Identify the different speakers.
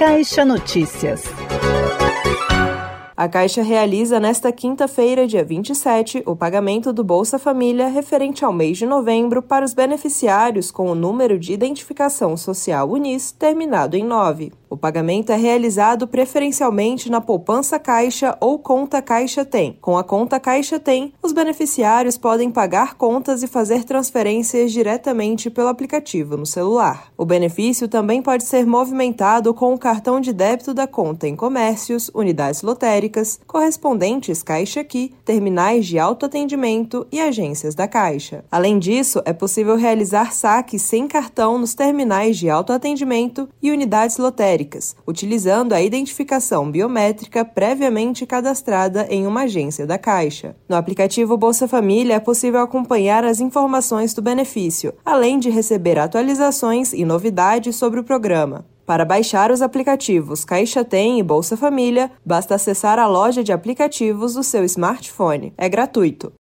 Speaker 1: Caixa Notícias.
Speaker 2: A Caixa realiza nesta quinta-feira, dia 27, o pagamento do Bolsa Família referente ao mês de novembro para os beneficiários com o número de identificação social UNIS terminado em 9. O pagamento é realizado preferencialmente na poupança Caixa ou conta Caixa Tem. Com a conta Caixa Tem, os beneficiários podem pagar contas e fazer transferências diretamente pelo aplicativo no celular. O benefício também pode ser movimentado com o cartão de débito da conta em comércios, unidades lotéricas, correspondentes Caixa Aqui, terminais de autoatendimento e agências da Caixa. Além disso, é possível realizar saques sem cartão nos terminais de autoatendimento e unidades lotéricas, utilizando a identificação biométrica previamente cadastrada em uma agência da Caixa. No aplicativo Bolsa Família é possível acompanhar as informações do benefício, além de receber atualizações e novidades sobre o programa. Para baixar os aplicativos Caixa Tem e Bolsa Família, basta acessar a loja de aplicativos do seu smartphone. É gratuito.